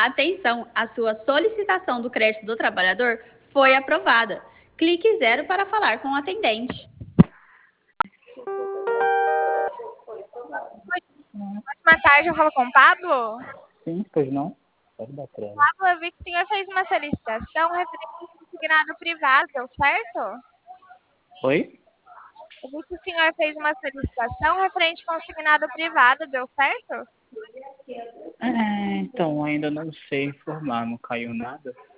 Atenção, a sua solicitação do crédito do trabalhador foi aprovada. Clique 0 para falar com o atendente. Ótima tarde, eu falo com o Pablo. Sim, pois não? Pode dar pra ela. Pablo, eu vi que o senhor fez uma solicitação referente ao consignado privado, deu certo? Oi? Eu vi que o senhor fez uma solicitação referente ao consignado privado, deu certo? Então, ainda não sei informar, não caiu nada.